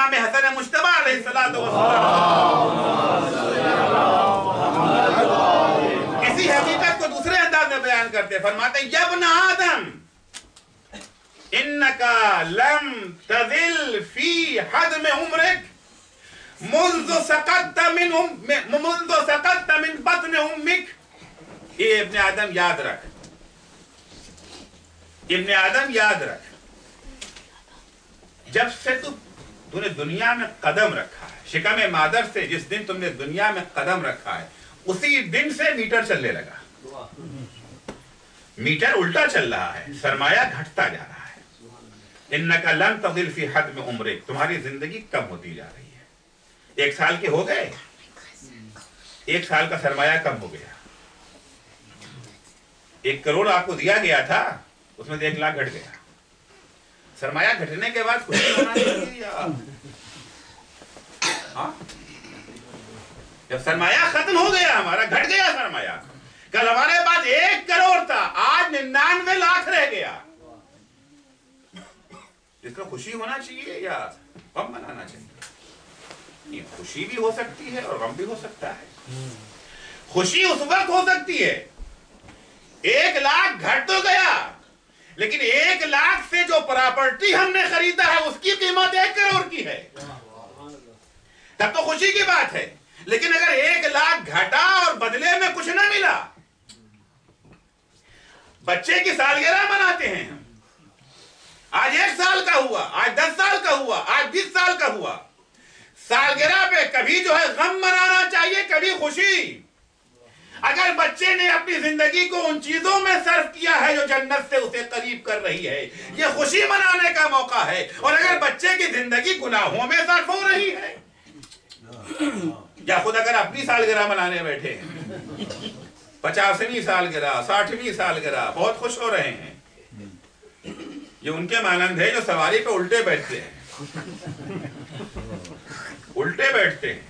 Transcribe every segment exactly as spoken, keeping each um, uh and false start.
इमाम हसन मुश्तबा अलैहिस्सलातु वस्सलाम इसी हकीकत को दूसरे अंदाज में बयान करते, फरमाते हैं यब्न आदम इन्नका लम तज़िल फी हद्म उम्रिक मुंज़ सकत मिन मुंज़ सकत मिन बत्न उम्मिक। ये इब्ने आदम याद रख, इब्ने आदम याद रख, जब से तू तूने दुनिया में कदम रखा है, शिकम मादर से जिस दिन तुमने दुनिया में कदम रखा है उसी दिन से मीटर चलने लगा। मीटर उल्टा चल रहा है, सरमाया घटता जा रहा है। इन्नका लन तज़िल फी हद्म उम्रिक, तुम्हारी जिंदगी कम होती जा रही है। एक साल के हो गए, एक साल का सरमाया कम हो गया। एक करोड़ आपको दिया गया था, उसमें से एक लाख घट गया। सरमाया घटने के बाद खुशी होना चाहिए या हाँ? जब सरमाया खत्म हो गया, हमारा घट गया सरमाया, कल हमारे पास एक करोड़ था, आज निन्यानवे लाख रह गया, इसको खुशी होना चाहिए या गम मनाना चाहिए? ये खुशी भी हो सकती है और गम भी हो सकता है। खुशी उस वक्त हो सकती है, एक लाख घट तो गया, लेकिन एक लाख से जो प्रॉपर्टी हमने खरीदा है उसकी कीमत एक करोड़ की है, तब तो खुशी की बात है। लेकिन अगर एक लाख घटा और बदले में कुछ ना मिला, बच्चे की सालगिरह मनाते हैं हम, आज एक साल का हुआ, आज दस साल का हुआ, आज बीस साल का हुआ, सालगिरह पे कभी जो है गम मनाना चाहिए, कभी खुशी। अगर बच्चे ने अपनी जिंदगी को उन चीजों में सर्व किया है जो जन्नत से उसे करीब कर रही है, यह खुशी मनाने का मौका है। और अगर बच्चे की जिंदगी गुनाहों में सर्व हो रही है, या खुद अगर अपनी सालगिरह मनाने बैठे हैं, पचासवीं सालगिरह, साठवीं सालगिरह, बहुत खुश हो रहे हैं, ये उनके मानंद है जो सवारी पे उल्टे बैठते हैं, उल्टे बैठते हैं।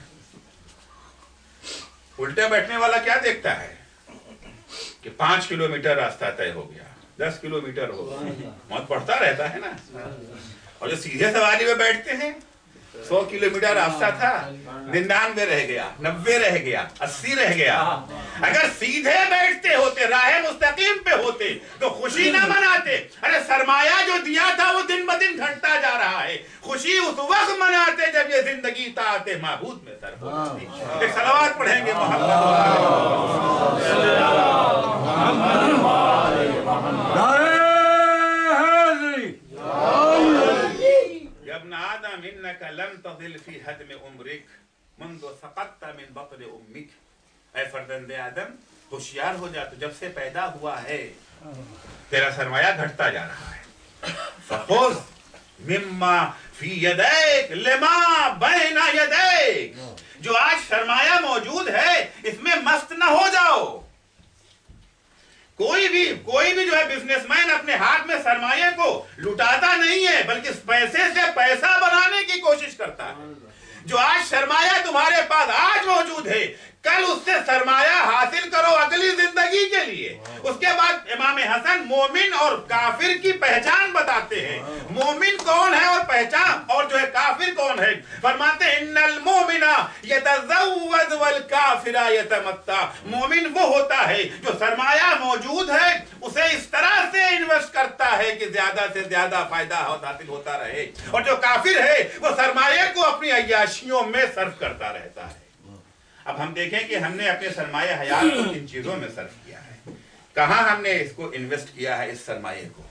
उल्टे बैठने वाला क्या देखता है कि पांच किलोमीटर रास्ता तय हो गया, दस किलोमीटर हो गया, मौत पड़ता रहता है ना। और जो सीधे सवारी में बैठते हैं, सौ किलोमीटर रास्ता था, निन्यानवे रह गया, नब्बे रह गया, अस्सी रह गया। अगर सीधे बैठते होते, राह मुस्तकीम पे होते, तो खुशी ना मनाते। अरे सरमाया जो दिया था वो दिन ब दिन घटता जा रहा है, खुशी उस वक्त मनाते जब ये जिंदगी ताते महबूद में सर होती। एक सलावत पढ़ेंगे आदम इन्नका लन तज़िल फी हद्म उम्रिक मुंज़ सकत्त मिन बत्न उम्मिक। ऐ फर्जंदे आदम, होशियार हो जा, तो जब से पैदा हुआ है तेरा सरमाया घटता जा रहा है। फखुज़ मिम्मा फी यदैक लिमा बैना यदैक, जो आज सरमाया मौजूद है इसमें मस्त न हो जाओ। कोई भी कोई भी जो है बिजनेसमैन अपने हाथ में सरमाए को लुटाता नहीं है, बल्कि पैसे से पैसा बनाने की कोशिश करता है। जो आज सरमाया तुम्हारे पास आज मौजूद है, कल उससे सरमाया हासिल करो अगली जिंदगी के लिए। उसके बाद इमाम हसन मोमिन और काफिर की पहचान बताते हैं। मोमिन कौन है और पहचान, और जो है काफिर कौन है। फरमाते हैं इन्नल मोमिना यतज़व्वज वल काफिरा यतमत्ता। मोमिन वो होता है जो सरमाया मौजूद है उसे इस तरह से इन्वेस्ट करता है कि ज्यादा से ज्यादा फायदा हासिल होता रहे, और जो काफिर है वो सरमाए को अपनी अय्याशियों में सर्व करता रहता है। अब हम देखें कि हमने अपने सरमाया हयात को किन चीजों में सर्व किया है, कहां हमने इसको इन्वेस्ट किया है इस सरमाए को।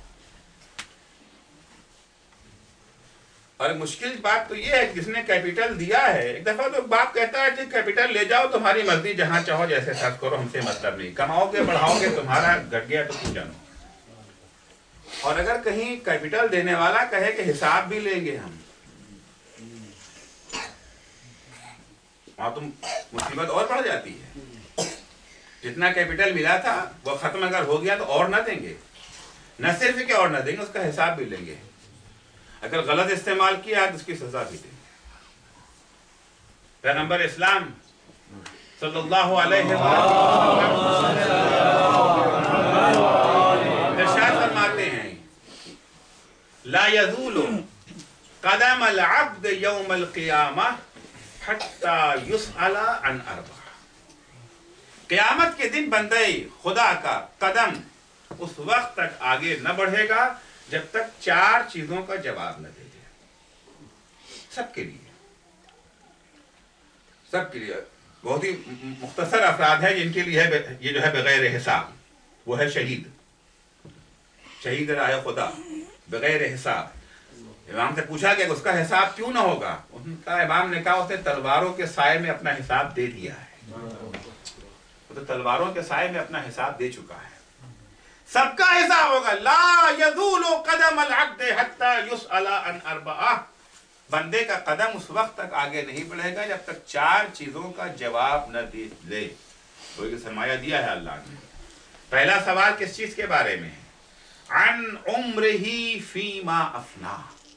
और मुश्किल बात तो ये है कि जिसने कैपिटल दिया है, एक दफा तो बाप कहता है कि कैपिटल ले जाओ, तुम्हारी मर्जी, जहां चाहो जैसे सर्व करो, हमसे मतलब नहीं, कमाओगे बढ़ाओगे, तुम्हारा घट गया तो तुम जानो। और अगर कहीं कैपिटल देने वाला कहे कि हिसाब भी लेंगे हम, वहां तो मुसीबत और बढ़ जाती है। जितना कैपिटल मिला था वो खत्म अगर हो गया तो और ना देंगे, न सिर्फ कि और ना देंगे, उसका हिसाब भी लेंगे। अगर गलत इस्तेमाल किया तो उसकी सजा भी देंगे। पैगंबर इस्लाम सल्लल्लाहु अलैहि वसल्लम इरशाद फरमाते हैं ला यज़ूलु قدم العبد یوم القیامہ حتی یسأل عن اربع، قیامت کے دن بندے خدا کا قدم اس وقت تک آگے نہ بڑھے گا جب تک چار چیزوں کا جواب نہ دے جائے. سب کے لیے، سب کے لیے. بہت ہی مختصر افراد ہیں جن کے لیے یہ جو ہے بغیر حساب. وہ ہے شہید، شہید راہ خدا بغیر حساب. امام سے پوچھا کہ اس کا حساب کیوں نہ ہوگا؟ ان کا امام نے کہا اس نے تلواروں کے سائے میں اپنا حساب دے دیا ہے. وہ تو تلواروں کے سائے میں اپنا حساب دے چکا ہے. سب کا حساب ہوگا. لا یزول قدم العبد حتی یسأل عن اربعہ، بندے کا قدم اس وقت تک آگے نہیں بڑھے گا جب تک چار چیزوں کا جواب نہ دے لے. کوئی سرمایہ دیا ہے اللہ نے. پہلا سوال کس چیز کے بارے میں ہے؟ عن عمرہ فیما افنا،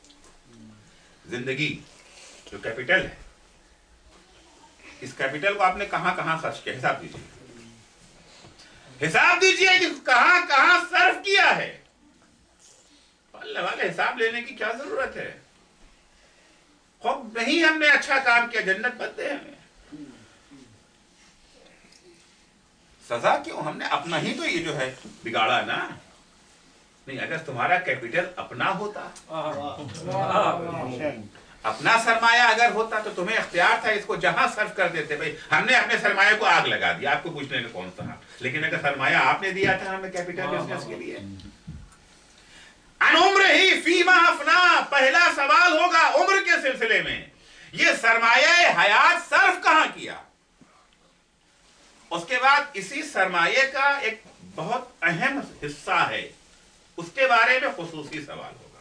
زندگی جو کیپٹل ہے، اس کیپٹل کو آپ نے کہاں کہاں خرچ کیا؟ حساب دیجیے، حساب دیجیے کہ کہاں کہاں صرف کیا ہے. اللہ والے حساب لینے کی کیا ضرورت ہے؟ خوب نہیں ہم نے اچھا کام کیا جنت بنتے ہیں. سزا کیوں؟ ہم نے اپنا ہی تو یہ جو ہے بگاڑا نا. نہیں، اگر تمہارا کیپٹل اپنا ہوتا، اپنا سرمایہ اگر ہوتا تو تمہیں اختیار تھا اس کو جہاں صرف کر دیتے. بھائی ہم نے اپنے سرمایہ کو آگ لگا دیا، آپ کو پوچھنے کا کون تھا؟ لیکن اگر سرمایہ آپ نے دیا تھا ہمیں کیپٹل بزنس کے لیے. ان عمر ہی فیما افنا، پہلا سوال ہوگا عمر کے سلسلے میں. یہ سرمایہ حیات صرف کہاں کیا؟ اس کے بعد اسی سرمایہ کا ایک بہت اہم حصہ ہے، اس کے بارے میں خصوصی سوال ہوگا.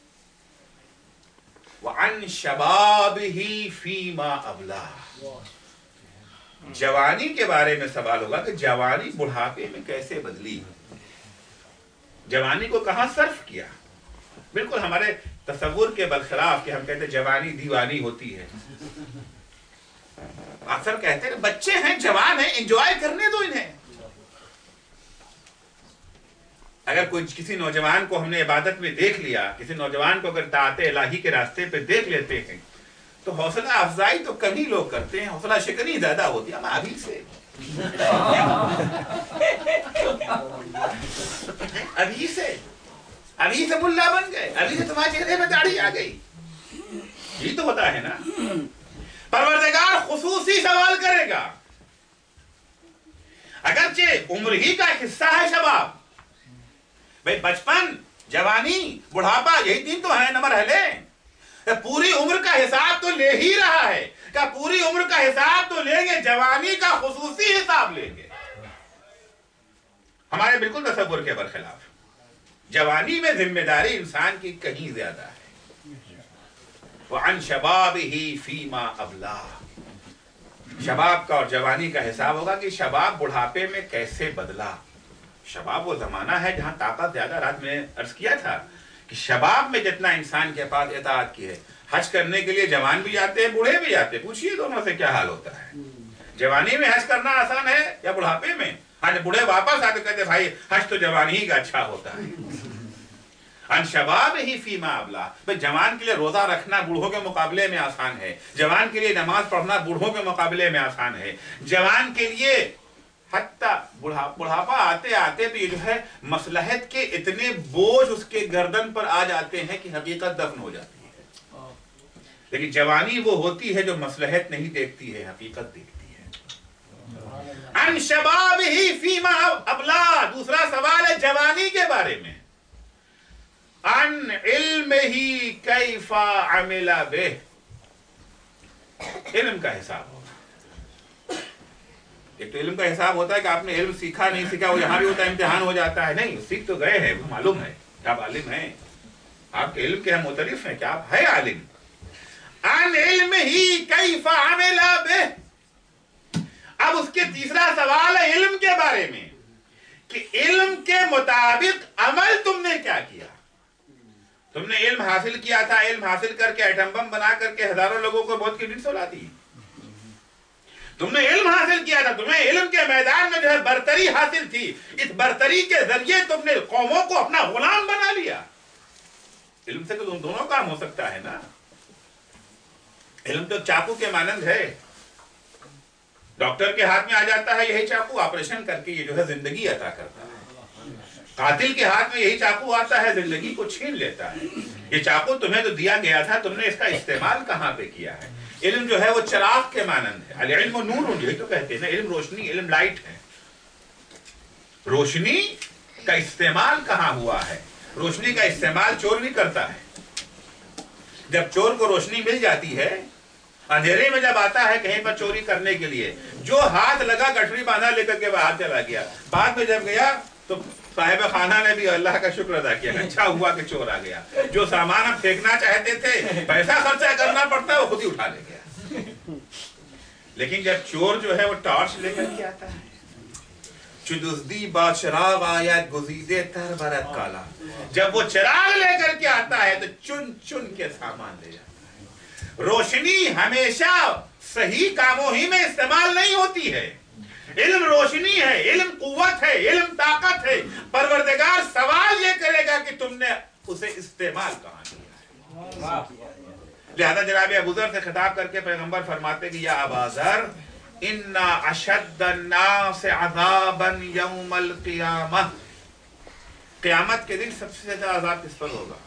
وَعَنْ شَبَابِهِ فِيمَا أَبْلَاهُ، جوانی کے بارے میں سوال ہوگا کہ جوانی بڑھاپے میں کیسے بدلی، جوانی کو کہاں صرف کیا. بالکل ہمارے تصور کے برخلاف کہ ہم کہتے ہیں جوانی دیوانی ہوتی ہے. اکثر کہتے ہیں بچے ہیں، جوان ہیں، انجوائے کرنے دو انہیں. اگر کوئی کسی نوجوان کو ہم نے عبادت میں دیکھ لیا، کسی نوجوان کو اگر طاعت الہی کے راستے پہ دیکھ لیتے ہیں تو حوصلہ افزائی تو کم ہی لوگ کرتے ہیں، حوصلہ شکنی زیادہ ہوتی ہے. ہم ابھی سے ابھی سے ابھی سے ملا بن گئے، ابھی سے تمہارے چہرے میں داڑھی آ گئی. یہی تو ہوتا ہے نا. پروردگار خصوصی سوال کرے گا. اگرچہ عمر ہی کا حصہ ہے شباب، بھئی بچپن، جوانی، بڑھاپا، یہی تین تو ہیں نا مرحلے. پوری عمر کا حساب تو لے ہی رہا ہے. کہ پوری عمر کا حساب تو لیں گے، جوانی کا خصوصی حساب لیں گے. ہمارے بالکل تصور کے برخلاف جوانی میں ذمہ داری انسان کی کہیں زیادہ ہے. وَعَنْ شَبَابِهِ فِيمَا أَبْلَاهُ، شباب کا اور جوانی کا حساب ہوگا کہ شباب بڑھاپے میں کیسے بدلا. شباب وہ زمانہ ہے جہاں طاقت زیادہ. رات میں عرض کیا تھا کہ شباب میں جتنا انسان کے پاس اطاعت کی ہے، حج کرنے کے لیے جوان بھی جاتے ہیں، بوڑھے بھی جاتے ہیں. پوچھئے دونوں سے کیا حال ہوتا ہے. جوانی میں حج کرنا آسان ہے یا بڑھاپے میں؟ ہاں، بوڑھے واپس آتے کہتے بھائی حج تو جوانی ہی کا اچھا ہوتا ہے. ان شباب ہی فیما ابلا، بھئی جوان کے لیے روزہ رکھنا بوڑھوں کے مقابلے میں آسان ہے. جوان کے لیے نماز پڑھنا بوڑھوں کے مقابلے میں آسان ہے. جوان کے لیے حتی بڑھاپا آتے آتے تو یہ جو ہے مصلحت کے اتنے بوجھ اس کے گردن پر آ جاتے ہیں کہ حقیقت دفن ہو جاتی ہے. لیکن جوانی وہ ہوتی ہے جو مصلحت نہیں دیکھتی ہے، حقیقت دیکھتی ہے. ان شبابہ فیما ابلا، دوسرا سوال ہے جوانی کے بارے میں. ان علمہ کیف عمل بہ، علم کا حساب ہوگا. ایک تو علم کا حساب ہوتا ہے کہ آپ نے علم سیکھا نہیں سیکھا، وہ یہاں بھی ہوتا ہے، امتحان ہو جاتا ہے. نہیں، سیکھ تو گئے ہیں، معلوم ہے کہ آپ عالم ہیں، آپ کے علم کے ہم مختلف ہیں کہ آپ ہے عالم. ان علمہ کیف عمل بہ، اب اس کے تیسرا سوال ہے علم کے بارے میں کہ علم کے مطابق عمل تم نے کیا کیا. تم نے علم حاصل کیا تھا، علم حاصل کر کے ایٹم بم بنا کر کے ہزاروں لوگوں کو بہت کریڈٹ سلا دی. تم نے علم حاصل کیا تھا، تمہیں علم کے میدان میں جو ہے برتری حاصل تھی. اس برتری کے ذریعے تم نے قوموں کو اپنا غلام بنا لیا. علم سے تو تم دونوں کام ہو سکتا ہے نا. علم تو چاقو کے مانند ہے، ڈاکٹر کے ہاتھ میں آ جاتا ہے یہی چاقو، آپریشن کر کے یہ جو ہے زندگی عطا کرتا ہے۔ قاتل کے ہاتھ میں یہی چاقو آتا ہے، زندگی کو چھین لیتا ہے۔ یہ چاقو تمہیں تو دیا گیا تھا، تم نے اس کا استعمال کہاں پہ کیا ہے؟ علم جو ہے وہ چراغ کے مانند ہے، العلم نور، یہی تو کہتے ہیں نا، علم روشنی، علم لائٹ ہے۔ روشنی کا استعمال کہاں ہوا ہے؟ روشنی کا استعمال چور بھی کرتا ہے۔ جب چور کو روشنی مل جاتی ہے، اندھیرے میں جب آتا ہے کہیں پر چوری کرنے کے لیے، جو ہاتھ لگا گٹھری باندھا لے کر کے باہر چلا گیا، بعد میں جب گیا تو صاحب خانہ نے بھی اللہ کا شکر ادا کیا، اچھا ہوا کہ چور آ گیا۔ جو سامان ہم پھینکنا چاہتے تھے، پیسہ خرچہ کرنا پڑتا ہے، وہ خود ہی اٹھا لے گیا۔ لیکن جب چور جو ہے وہ ٹارچ لے کر کے آتا ہے، چدزدی با چراغ آیت گزیدے تر برت کالا، جب وہ چراغ لے کر کے آتا ہے تو چن چن کے سامان لے جاتا ہے۔ روشنی ہمیشہ صحیح کاموں ہی میں استعمال نہیں ہوتی ہے۔ علم روشنی ہے، علم قوت ہے، علم طاقت ہے۔ پروردگار سوال یہ کرے گا کہ تم نے اسے استعمال کہاں کیا ہے۔ لہذا جناب ابو ذر سے خطاب کر کے پیغمبر فرماتے کہ یا ابا ذر ان اشد الناس عذابا یوم القیامہ، قیامت کے دن سب سے زیادہ عذاب کس پر ہوگا؟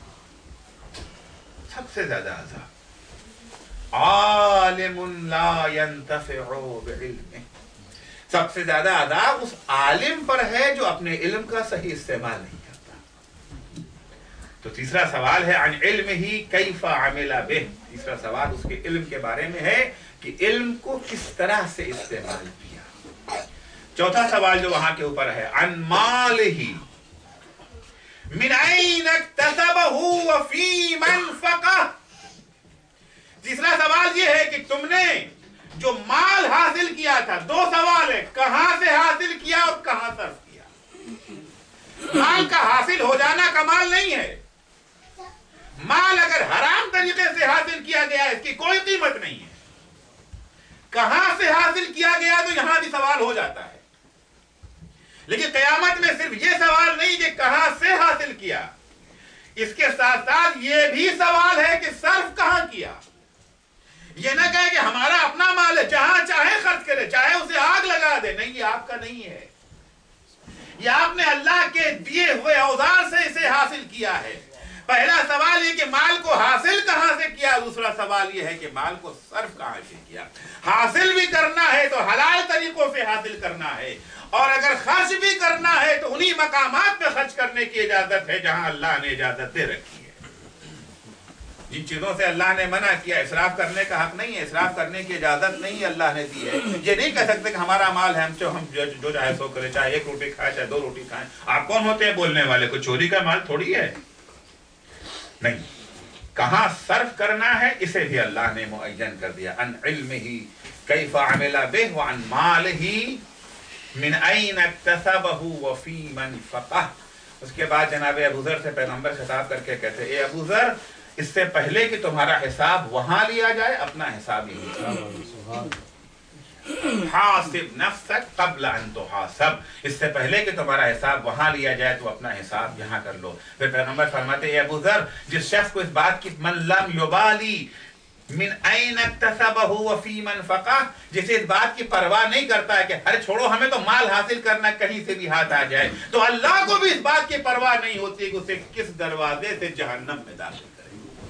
سب سے زیادہ عذاب عالم لا ينتفع بعلمه، سب سے زیادہ عذاب اس عالم پر ہے جو اپنے علم کا صحیح استعمال نہیں کرتا۔ تو تیسرا سوال ہے عن علمہ کیف عمل بہ، تیسرا سوال اس کے علم کے بارے میں ہے کہ علم کو کس طرح سے استعمال کیا۔ چوتھا سوال جو وہاں کے اوپر ہے عن مالہ من این اکتسبہ وفیم انفقہ، تیسرا سوال یہ ہے کہ تم نے جو مال حاصل کیا تھا، دو سوال ہے، کہاں سے حاصل کیا اور کہاں صرف کیا۔ مال کا حاصل ہو جانا کمال نہیں ہے، مال اگر حرام طریقے سے حاصل کیا گیا اس کی کوئی قیمت نہیں ہے۔ کہاں سے حاصل کیا گیا تو یہاں بھی سوال ہو جاتا ہے، لیکن قیامت میں صرف یہ سوال نہیں کہ کہاں سے حاصل کیا، اس کے ساتھ ساتھ یہ بھی سوال ہے کہ صرف کہاں کیا۔ یہ نہ کہے کہ ہمارا اپنا مال ہے، جہاں چاہے خرچ کرے، چاہے اسے آگ لگا دے، نہیں، یہ آپ کا نہیں ہے، یہ آپ نے اللہ کے دیے ہوئے اوزار سے اسے حاصل کیا ہے۔ پہلا سوال یہ کہ مال کو حاصل کہاں سے کیا، دوسرا سوال یہ ہے کہ مال کو صرف کہاں سے کیا۔ حاصل بھی کرنا ہے تو حلال طریقوں سے حاصل کرنا ہے، اور اگر خرچ بھی کرنا ہے تو انہی مقامات پہ خرچ کرنے کی اجازت ہے جہاں اللہ نے اجازت دے رکھی ہے۔ جن چیزوں سے اللہ نے منع کیا، اسراف کرنے کا حق نہیں ہے، اسراف کرنے کی اجازت نہیں اللہ نے دی ہے۔ یہ نہیں کہہ سکتے کہ ہمارا مال ہے، ہم جو ہم جو چاہے سو کرے، چاہے ایک روٹی کھائے چاہے دو روٹی کھائیں۔ آپ کون ہوتے ہیں بولنے والے؟ کو چوری کا مال تھوڑی ہے، نہیں، کہاں صرف کرنا ہے اسے بھی اللہ نے معین کر دیا۔ ان علمہ کیف عمل بہ وعن مالہ من این اکتسبہ وفیم انفقہ۔ اس کے بعد جناب ابو ذر سے پیغمبر خطاب کر کے کہتے اے ابو ذر، اس سے پہلے کہ تمہارا حساب وہاں لیا جائے، اپنا حساب یہی حاسب نفسک قبل ان تحاسب، اس سے پہلے کہ تمہارا حساب وہاں لیا جائے تو اپنا حساب یہاں کر لو۔ پھر پیغمبر فرماتے ہیں ابو ذر، جس شخص کو اس بات کی من لم یبالی من این اکتسبہ وفیم انفقہ، جسے اس بات کی پرواہ نہیں کرتا ہے کہ ارے چھوڑو ہمیں تو مال حاصل کرنا، کہیں سے بھی ہاتھ آ جائے، تو اللہ کو بھی اس بات کی پرواہ نہیں ہوتی کہ اسے کس دروازے سے جہنم میں داخل کرے۔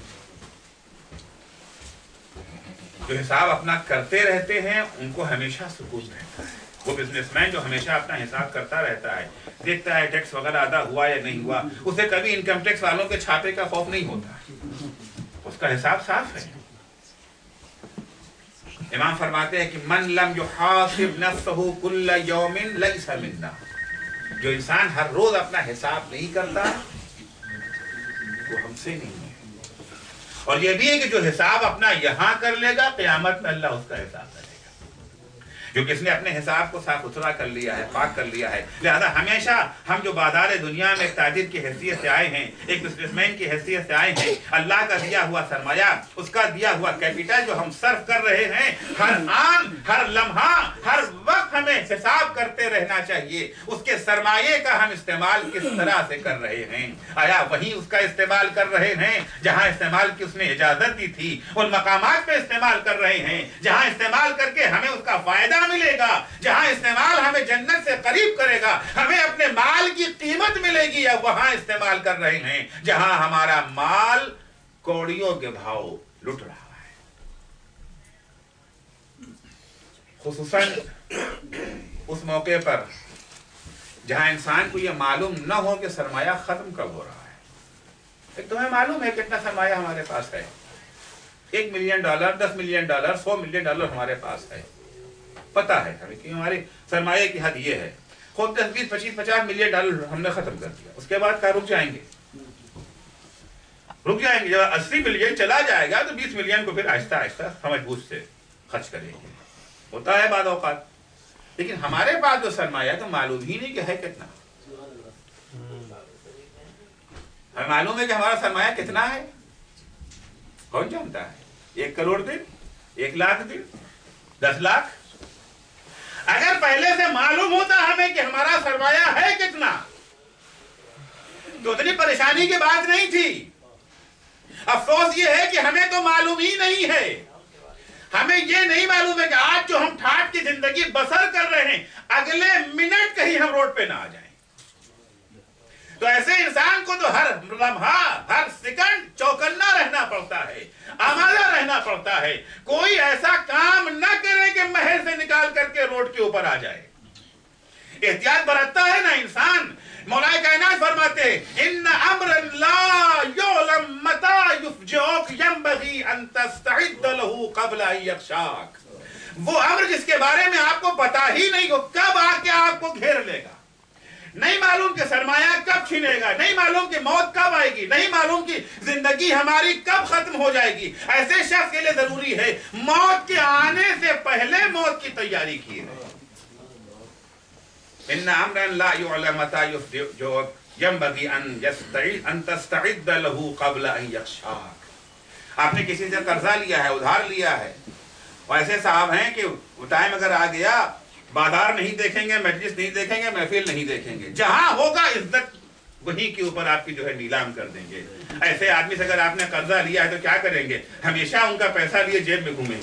جو حساب اپنا کرتے رہتے ہیں ان کو ہمیشہ سکون رہتا ہے۔ وہ بزنس مین جو ہمیشہ اپنا حساب کرتا رہتا ہے، دیکھتا ہے ٹیکس وغیرہ ادا ہوا یا نہیں ہوا، اسے کبھی انکم ٹیکس والوں کے چھاپے کا خوف نہیں ہوتا، اس کا حساب صاف ہے۔ امام فرماتے ہیں کہ من لم یحاسب نفسہ کل یوم لیس منا، جو انسان ہر روز اپنا حساب نہیں کرتا وہ ہم سے نہیں ہے۔ اور یہ بھی ہے کہ جو حساب اپنا یہاں کر لے گا، قیامت میں اللہ اس کا حساب کرے گا۔ جو کس نے اپنے حساب کو صاف ستھرا کر لیا ہے، پاک کر لیا ہے. لہذا ہمیشہ ہم جو بازار دنیا میں ایک تاجر کی حیثیت سے آئے ہیں، ایک بزنس مین کی حیثیت سے آئے ہیں، اللہ کا دیا ہوا سرمایہ، اس کا دیا ہوا کیپٹل جو ہم صرف کر رہے ہیں، ہر آن ہر لمحہ ہر وقت ہمیں حساب کرتے رہنا چاہیے اس کے سرمایے کا ہم استعمال کس طرح سے کر رہے ہیں. آیا وہیں اس کا استعمال کر رہے ہیں جہاں استعمال کی اس نے اجازت دی تھی، ان مقامات پہ استعمال کر رہے ہیں جہاں استعمال کر کے ہمیں اس کا فائدہ ملے گا، جہاں استعمال ہمیں جنت سے قریب کرے گا، ہمیں اپنے مال کی قیمت ملے گی، یا وہاں استعمال کر رہے ہیں جہاں ہمارا مال کوڑیوں کے بھاؤ لٹ رہا ہے. خصوصاً اس موقع پر جہاں انسان کو یہ معلوم نہ ہو کہ سرمایہ ختم کب ہو رہا ہے. ایک تمہیں معلوم ہے کتنا سرمایہ ہمارے پاس ہے، ایک ملین ڈالر، دس ملین ڈالر، سو ملین ڈالر ہمارے پاس ہے. پتا ہے ہمیں کہ ہمارے سرمایہ کی حد یہ ہے. خود دس بیس پچیس پچاس ملین ڈالر ہم نے ختم کر دیا، اس کے بعد کیا رک جائیں گے؟ رک جائیں گے. جب اسی ملین چلا جائے گا تو بیس ملین کو پھر آہستہ آہستہ سمجھ بوجھ سے خرچ کریں گے. ہوتا ہے بعض اوقات. لیکن ہمارے پاس جو سرمایہ تو معلوم ہی نہیں کہ ہے کتنا. ہمیں معلوم ہے کہ ہمارا سرمایہ کتنا ہے؟ کون جانتا ہے؟ ایک کروڑ دن، ایک لاکھ دن، دس لاکھ. اگر پہلے سے معلوم ہوتا ہمیں کہ ہمارا سرمایہ ہے کتنا تو اتنی پریشانی کی بات نہیں تھی. افسوس یہ ہے کہ ہمیں تو معلوم ہی نہیں ہے. ہمیں یہ نہیں معلوم ہے کہ آج جو ہم ٹھاٹ کی زندگی بسر کر رہے ہیں اگلے منٹ کہیں ہم روڈ پہ نہ آ جائیں. تو ایسے انسان کو تو ہر لمحہ ہر سیکنڈ چوکنا رہنا پڑتا ہے، آمادہ رہنا پڑتا ہے. کوئی ایسا کام نہ کرے کہ محل سے نکال کر کے روڈ کے اوپر آ جائے. احتیاط برتتا ہے نا انسان. مولا کائنات فرماتے ہیں ان امر لا یعلم متى یفجعک ینبغی ان تستعد له قبل ان یغشاک. وہ امر جس کے بارے میں آپ کو پتا ہی نہیں ہو کب آ کے آپ کو گھیر لے گا. نہیں معلوم کہ سرمایہ کب چھینے گا، نہیں معلوم کہ موت کب آئے گی، نہیں معلوم کہ زندگی ہماری کب ختم ہو جائے گی. ایسے شخص کے لیے ضروری ہے موت کے آنے سے پہلے موت کی تیاری کی ہے. ان امرا لا يعلم متى يفجعك ينبغي ان ان تستعد له قبل ان يغشاك. آپ نے کسی سے قرضہ لیا ہے، ادھار لیا ہے، اور ایسے صاحب ہیں کہ ٹائم اگر آ گیا بازار نہیں دیکھیں گے، مجلس نہیں دیکھیں گے، محفل نہیں دیکھیں گے، جہاں ہوگا عزت وہیں کے اوپر آپ کی جو ہے نیلام کر دیں گے. ایسے آدمی سے اگر آپ نے قرضہ لیا ہے تو کیا کریں گے؟ ہمیشہ ان کا پیسہ لیے جیب میں گھومیں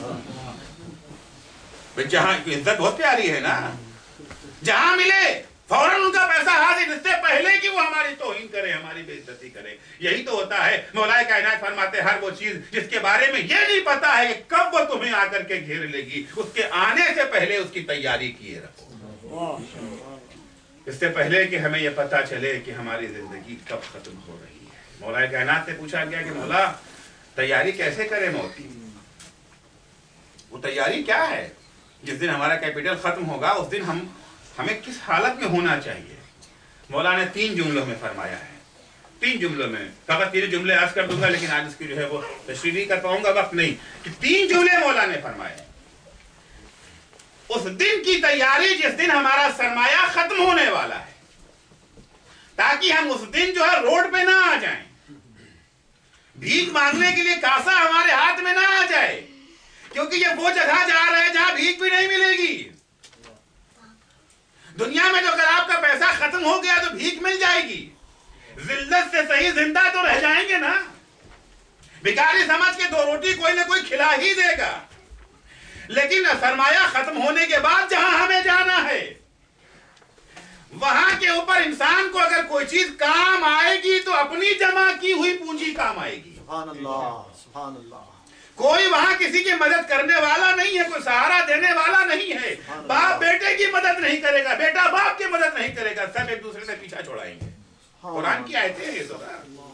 گے. جہاں کی عزت بہت پیاری ہے نا، جہاں ملے فوراً ان کا پیسہ حاضر، اس سے پہلے کہ وہ ہماری توہین کرے، ہماری بے عزتی کرے. یہی تو ہوتا ہے. مولا کائنات فرماتے ہیں ہر وہ چیز جس کے بارے میں یہ نہیں پتا ہے کہ کب وہ تمہیں آ کر کے گھیر لے گی، اس کے آنے سے پہلے اس کی تیاری کیے رکھو. اس سے پہلے کہ ہمیں یہ پتا چلے کہ ہماری زندگی کب ختم ہو رہی ہے. مولا کائنات سے پوچھا گیا کہ مولا تیاری کیسے کرے موت کی؟ وہ تیاری کیا ہے؟ جس دن ہمارا کیپٹل ختم ہوگا اس دن ہم ہمیں کس حالت میں ہونا چاہیے؟ مولا نے تین جملوں میں فرمایا ہے. تین جملوں میں فقط تین جملے عرض کر دوں گا، لیکن آج اس کی جو ہے وہ تشریح نہیں کر پاؤں گا، وقت نہیں. کہ تین جملے مولا نے فرمائے. اس دن کی تیاری جس دن ہمارا سرمایہ ختم ہونے والا ہے، تاکہ ہم اس دن جو ہے روڈ پہ نہ آ جائیں، بھیک مانگنے کے لیے کاسا ہمارے ہاتھ میں نہ آ جائے. کیونکہ یہ وہ جگہ جا رہے ہیں جہاں بھیک بھی نہیں ملے گی. دنیا میں جو اگر آپ کا پیسہ ختم ہو گیا تو بھیک مل جائے گی، ذلت سے صحیح زندہ تو رہ جائیں گے نا. بھکاری سمجھ کے دو روٹی کوئی نہ کوئی کھلا ہی دے گا. لیکن سرمایہ ختم ہونے کے بعد جہاں ہمیں جانا ہے وہاں کے اوپر انسان کو اگر کوئی چیز کام آئے گی تو اپنی جمع کی ہوئی پونجی کام آئے گی. سبحان اللہ، سبحان اللہ. کوئی وہاں کسی کی مدد کرنے والا نہیں ہے، کوئی سہارا دینے والا نہیں ہے. باپ بیٹے کی مدد نہیں کرے گا، بیٹا باپ کی مدد نہیں کرے گا، سب ایک دوسرے سے پیچھا چھوڑائیں گے. قرآن کی آیتیں ہیں یہ تو.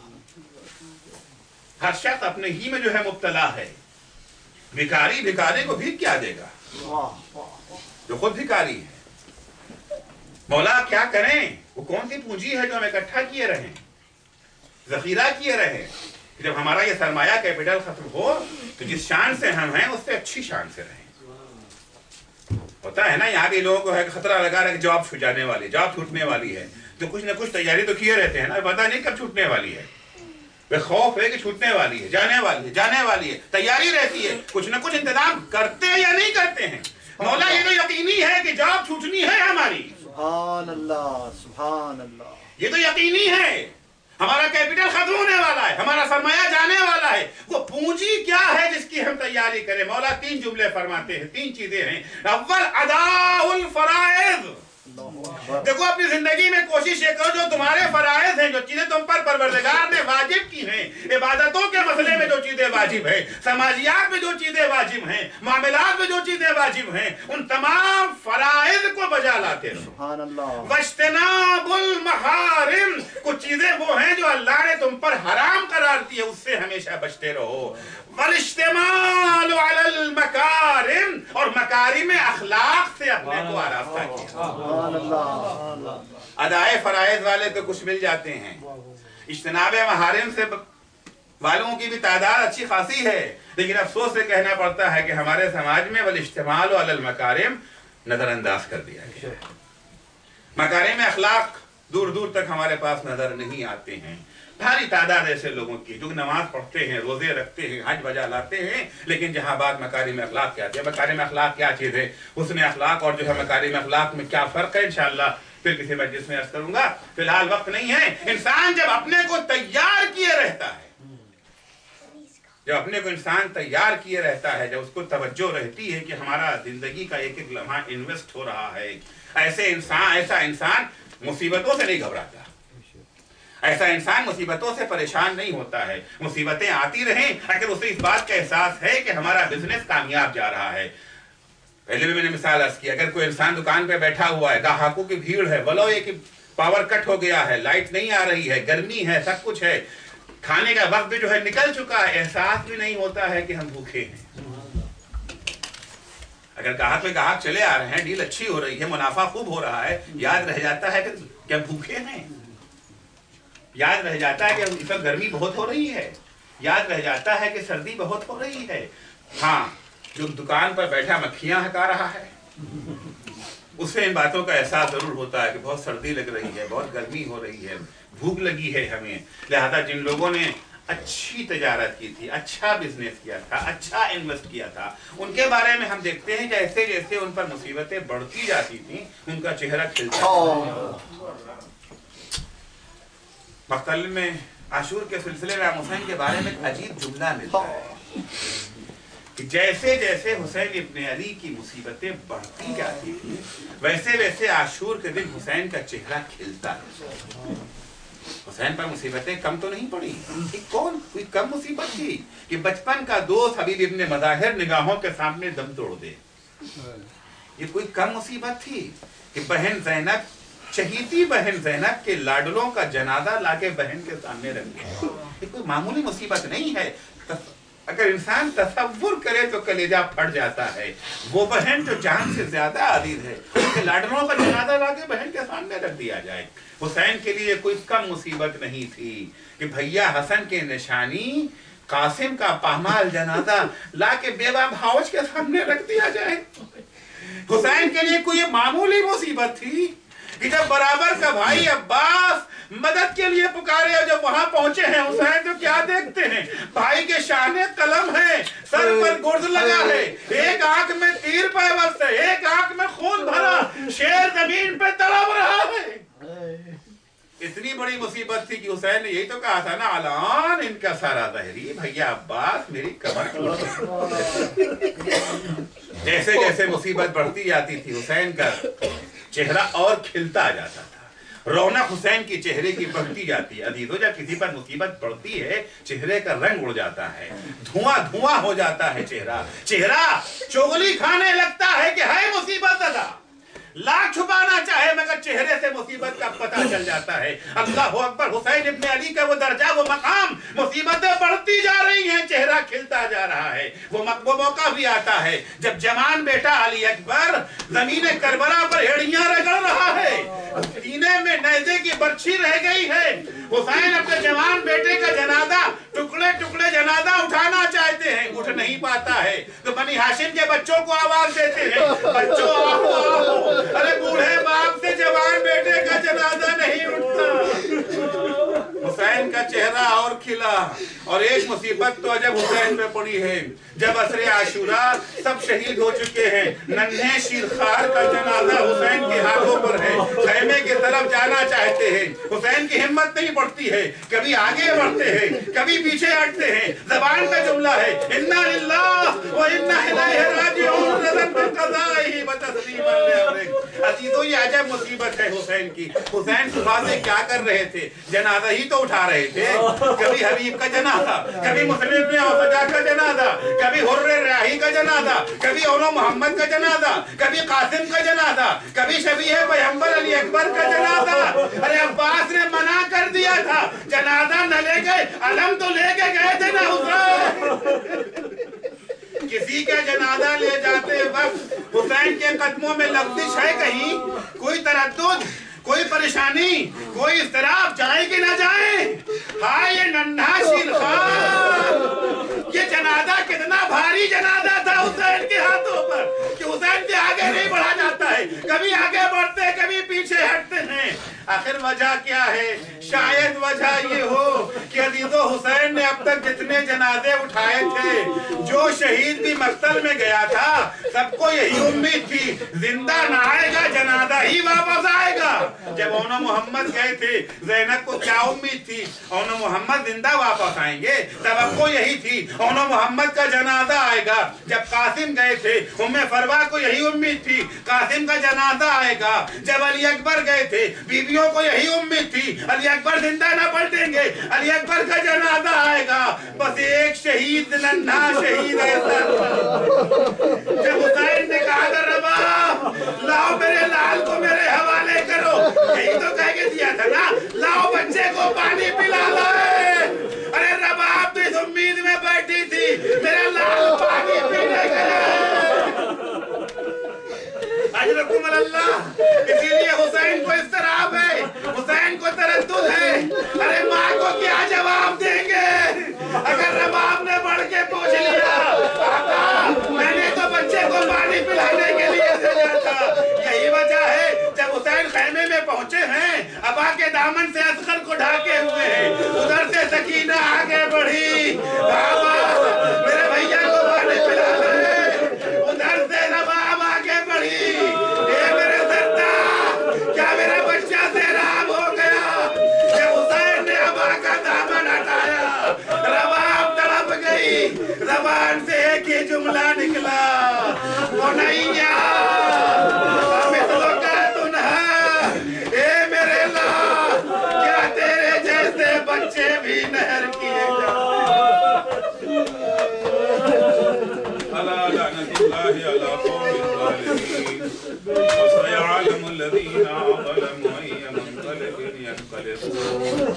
ہر شخص اپنے ہی میں جو ہے مبتلا ہے. بھکاری بھکاری کو بھی کیا دے گا جو خود بھکاری ہے. مولا کیا کریں؟ وہ کون سی پونجی ہے جو ہم اکٹھا کیے رہیں، ذخیرہ کیے رہیں. جب ہمارا یہ سرمایہ کیپٹل ختم ہو تو جس شان سے ہم ہیں اس سے اچھی شان سے رہیں. होता है ना, यहाँ भी लोगों को है खतरा लगा रहा है कि जॉब छूट जाने वाली, जॉब छूटने वाली है, तो कुछ ना कुछ तैयारी तो किए रहते हैं ना, पता नहीं कब छूटने वाली है, वे खौफ है कि छूटने वाली है, जाने वाली है, जाने वाली है, तैयारी रहती है, कुछ ना कुछ इंतजाम करते हैं या नहीं करते हैं। मौला ये तो यकीनी है कि जॉब छूटनी है हमारी, सुभान अल्लाह, सुभान अल्लाह, ये तो यकीनी है, हमारा कैपिटल खत्म होने वाला है, हमारा सरमाया जाने वाला है, वो पूंजी क्या है जिसकी हम तैयारी करें। मौला तीन जुमले फरमाते हैं, तीन चीजें हैं। अव्वल अदाउल फराइज, देखो अपनी जिंदगी में कोशिश ये करो जो तुम्हारे फराइज हैं, जो चीजें तुम पर परवरदिगार ने वाजिब की हैं, इबादतों के मसले में जो चीजें वाजिब है, समाजियात में जो चीजें वाजिब हैं, मामलात में जो चीजें वाजिब हैं, उन तमाम फराइज को बजा लाते रहो। सुभान अल्लाह। वज्तनाबुल महारिम, कुछ चीजें वो हैं जो अल्लाह ने तुम पर हराम करार दी है, उससे हमेशा बचते रहो। वलिश्तिमालु अलल मकारिम, और मकारिम अखलाक से अपने को आरास्ता किया। अदाए फराइज वाले तो कुछ मिल जाते हैं, इज्तनाबे महारिम से वालों की भी तादाद अच्छी खासी है, लेकिन अफसोस से कहना पड़ता है कि हमारे समाज में वलिश्तिमालु अलल मकारिम नजरअंदाज कर दिया गया है। मकारिम अखलाक दूर दूर तक हमारे पास नजर नहीं आते हैं। भारी तादाद ऐसे लोगों की जो नमाज पढ़ते हैं, रोजे रखते हैं, हज बजा लाते हैं, लेकिन जहां बात मकारिम अखलाक की आती है, मकारिम अखलाक क्या चीज है, हुस्न अखलाक और जो है मकारिम अखलाक में क्या फर्क है, इंशाअल्लाह फिर किसी मजलिस में अर्ज करूंगा, फिलहाल वक्त नहीं है। इंसान जब अपने को तैयार किए रहता है, जब अपने को इंसान तैयार किए रहता है, जब उसको तवज्जो रहती है कि हमारा जिंदगी का एक एक लम्हा इन्वेस्ट हो रहा है, ऐसे इंसान ऐसा इंसान मुसीबतों से नहीं घबराता, ऐसा इंसान मुसीबतों से परेशान नहीं होता है। मुसीबतें आती रहें, अगर उसे इस बात का एहसास है कि हमारा बिजनेस कामयाब जा रहा है। पहले भी मैंने मिसाल अर्ज की, अगर कोई इंसान दुकान पे बैठा हुआ है, ग्राहकों की भीड़ है, बोलो ये कि पावर कट हो गया है, लाइट नहीं आ रही है, गर्मी है, सब कुछ है, खाने का वक्त भी जो है निकल चुका है, एहसास भी नहीं होता है कि हम भूखे हैं। अगर ग्राहक में ग्राहक चले आ रहे हैं, डील अच्छी हो रही है, मुनाफा खूब हो रहा है, याद रह जाता है कि क्या भूखे हैं, याद रह जाता है कि इस वक्त गर्मी बहुत हो रही है, याद रह जाता है कि सर्दी बहुत हो रही है। हाँ, जो दुकान पर बैठा मक्खियां हटा रहा है, उससे इन बातों का एहसास जरूर होता है कि बहुत सर्दी लग रही है, बहुत गर्मी हो रही है, भूख लगी है हमें। लिहाजा जिन लोगों ने अच्छी तजारत की थी, अच्छा बिजनेस किया था, अच्छा इन्वेस्ट किया था, उनके बारे में हम देखते हैं जैसे जैसे उन पर मुसीबतें बढ़ती जाती थी, उनका चेहरा खिलता। मक्तल में आशूर के सिलसिले में हुसैन के बारे में एक अजीब जुमला मिलता है कि जैसे जैसे हुसैन इब्ने अली की मुसीबतें बढ़ती जाती थी, वैसे वैसे आशूर के दिन हुसैन का चेहरा खिलता है। हुसैन पर मुसीबतें कम तो नहीं पड़ी, कि कौन कोई कम मुसीबत थी कि बचपन का दोस्त हबीब इब्ने मज़ाहिर निगाहों के सामने दम तोड़ दे, ये कोई कम मुसीबत थी कि बहन ज़ैनब, शहीदी बहन ज़ैनब के लाडलों का जनाजा लाके बहन के सामने रख दिया, ये कोई मामूली मुसीबत नहीं है। अगर इंसान तसव्वुर करे तो कलेजा फट जाता है। वो बहन जो जान से ज्यादा अजीज है, उसके लाडलों का जनाजा लाके बहन के सामने रख दिया जाए। हुसैन के लिए कोई कम मुसीबत नहीं थी कि भैया हसन के निशानी कासिम का पामाल जनाजा लाके बेवा भावज के सामने रख दिया जाए। हुसैन के लिए कोई मामूली मुसीबत थी कि जब बराबर का भाई अब्बास मदद के लिए पुकारे और जब वहां पहुंचे हैं हुसैन तो क्या देखते हैं, भाई के शाने कलम है, सर पर गुर्द लगा है, एक आंख में तीर पैवस्त है, एक आंख में खून भरा, शेर जमीन पे तड़प रहा है। इतनी बड़ी मुसीबत थी कि हुसैन ने यही तो कहा था ना, अलान इनका सारा दहरी, भैया अब्बास मेरी कमर जैसे जैसे मुसीबत बढ़ती जाती थी हुसैन का चेहरा और खिलता जाता था, रौनक हुसैन की चेहरे की बढ़ती जाती है। अजीजों, जब किसी पर मुसीबत पड़ती है चेहरे का रंग उड़ जाता है, धुआं धुआं हो जाता है चेहरा, चेहरा चुगली खाने लगता है कि है मुसीबत अदा। लाख छुपाना चाहे मगर चेहरे से मुसीबत का पता चल जाता है। अल्लाह अकबर। हुसैन इब्ने अली का वो दर्जा, वो मकाम, मुसीबतें बढ़ती जा रही हैं, चेहरा खिलता जा रहा है। वो वो मौका भी आता है जब जवान बेटा अली अकबर जमीन करबला पर एड़ियां रगड़ रहा है, सीने में नेज़े की बर्छी रह गई है। हुसैन अपने जवान बेटे का जनाजा, टुकड़े टुकड़े जनाजा उठाना चाहते हैं, उठ नहीं पाता है तो बनी हाशिम के बच्चों को आवाज देते हैं, बच्चों आओ आओ। अरे बूढ़े बाप से जवान बेटे का जनाजा नहीं उठता। हुसैन का चेहरा और खिला। और एक मुसीबत तो जब हुसैन पे पड़ी है, जब असरे आशूरा सब शहीद हो चुके हैं, नन्हे शीरखार का जनाजा हुसैन के हाथों पर है, खैमे की तरफ जाना चाहते हैं। हुसैन की हिम्मत नहीं बढ़ती है, कभी आगे बढ़ते हैं, कभी पीछे हटते हैं। जबान का जुमला है इन्ना लिल्लाह व इन्ना इलैहि राजिऊन रज़न बिक़ज़ाइहि व तस्लीमन लिअमरिहि। अजीजों, ये अजब मुसीबत है हुसैन की। हुसैन सुबह से क्या कर रहे थे? जनाजा ही तो उठा रहे थे। कभी हबीब का जनाजा, कभी मुस्लिम इब्ने औसजा का जनाजा, कभी हुर्रे राही का जनाजा, कभी औनो मोहम्मद का जनाजा, कभी कासिम का जनाजा, कभी शबीह पैगंबर अली अकबर का जनाजा। अरे अब्बास ने मना कर दिया था, जनाजा न ले गए, अलम तो लेके गए थे ना हुसैन। किसी का जनाजा ले जाते वक्त हुसैन के कदमों में लफ्ज़िश है कहीं? कोई तरद्दुद, कोई परेशानी, कोई इस्तराब, जाए कि ना जाए? हाय ये नन्हा शीरखार, ये जनाजा कितना भारी जनाजा था हुसैन के हाथों पर कि हुसैन के आगे नहीं बढ़ा जाता है, कभी आगे बढ़ते कभी पीछे हटते हैं। आखिर वजह क्या है? शायद वजह ये हो कि अजीजो हुसैन ने अब तक जितने जनाजे उठाए थे, जो शहीद भी मक्तल में गया था, सबको यही उम्मीद थी जिंदा ना आएगा, जनाजा ही वापस आएगा। जब औनो मोहम्मद गए थे, ज़ैनब को क्या उम्मीद थी? औनो मोहम्मद जिंदा वापस आएंगे। तवक्को यही थी औनो मोहम्मद का जनाजा आएगा। जब कासिम गए थे, उम्मे फरवा को यही उम्मीद थी कासिम का जनाजा आएगा। जब अली अकबर गए थे, बीवियों को यही उम्मीद थी अली अकबर जिंदा ना पलटेंगे, अली अकबर का जनाजा आएगा। बस एक शहीद, नन्हा शहीद ऐसा। जब हुसैन ने कहा था रबाब लाओ मेरे लाल को मेरे हवाले करो, यही तो कह के दिया था ना, लाओ बच्चे को पानी पिला लाए। अरे रबाब तो इस उम्मीद में बैठी थी मेरा लाल पानी पीने गया। अजरकुम अल्लाह। इसीलिए हुसैन को इस्तराब है, हुसैन को तरद्दुद है। अरे माँ को क्या जवाब देंगे अगर रबाब ने बढ़ के पूछ लिया, आका मैंने तो बच्चे को पानी पिलाने के लिए भेजा था। यही वजह है जब हुसैन खैमे में पहुंचे हैं, अबा के दामन से असगर को ढाके हुए हैं, उधर से सकीना आगे बढ़ी, बाबा मेरे भैया को पानी पिला ले। उधर से रबाब आगे बढ़ी, ए मेरे सरदार क्या मेरा बच्चा सैराब हो गया? जब हुसैन ने अबा का दामन हटाया, रबाब तड़प गई, जबान से एक ही जुमला निकला, वो नहीं बच्चे भी नहर किए अला लानतुल्लाहि अला कौमिल वसयअलमुल्लज़ीना ज़लमू अय्य मुनक़लिबिन यनक़लिबून।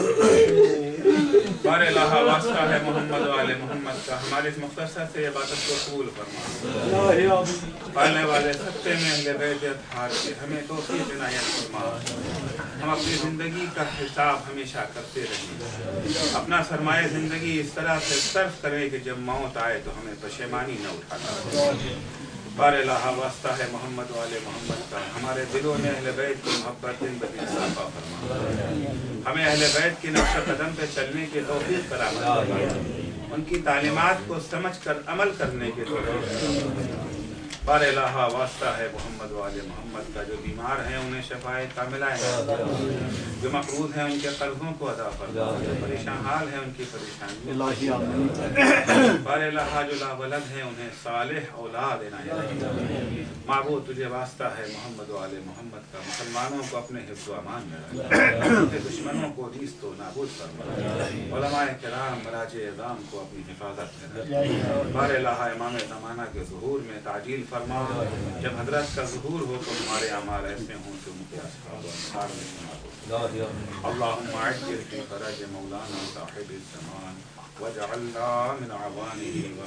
बारे अल्लाह वास्ता है मोहम्मद वाले मोहम्मद का, हमारे इस मुख्तसर से ये बात को कबूल फरमा। पालने वाले सत्ते में अहले बैत अत्हार के हमें तौफीक इनायत फरमा। हम अपनी ज़िंदगी का हिसाब हमेशा करते रहें, अपना सरमाए ज़िंदगी इस तरह से सर्फ करें कि जब मौत आए तो हमें पशेमानी न उठाना। बारे अल्लाह वास्ता है मोहम्मद वाले मोहम्मद का, हमारे दिलों में अहले बैत की मोहब्बत दिन ब दिन इज़ाफ़ा फरमा। हमें अहले बैत की नक्श कदम पे चलने के तौफीक फराहम फरमा, उनकी तालीमात को समझ कर अमल करने के तौफीक। बारे अल्लाह वास्ता है मोहम्मद वाले मोहम्मद का, जो बीमार हैं उन्हें शफाए कामिला है, जो मकरूज़ हैं उनके कर्ज़ों को अदा फरमा, जो परेशान हाल हैं उनकी परेशानी। बारे अल्लाह जो लावलद हैं उन्हें सालेह औलाद इनायत। माबूद तुझे वास्ता है मोहम्मद वाले मोहम्मद का, मुसलमानों को अपने हिफ्ज़ व अमान में रख, उनके दुश्मनों को रीस्त व नाबूद फरमा, उलमाए किराम मराजे इज़ाम को अपनी हिफाजत में रख। बारे अल्लाह इमाम ज़माना के ज़ुहूर में ताजील फरमा, जब हजरत का ज़ुहूर हो तो हमारे अमाल ऐसे हों कि उनके अस्हाब व अंसार में शुमार हो। अल्लाहुम्मा अज्जिल फी फरज मौलाना साहिब ज़मान वजअलना मिन अवानिही व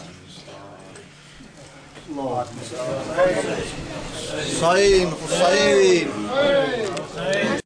अंसारिही। حسین حسین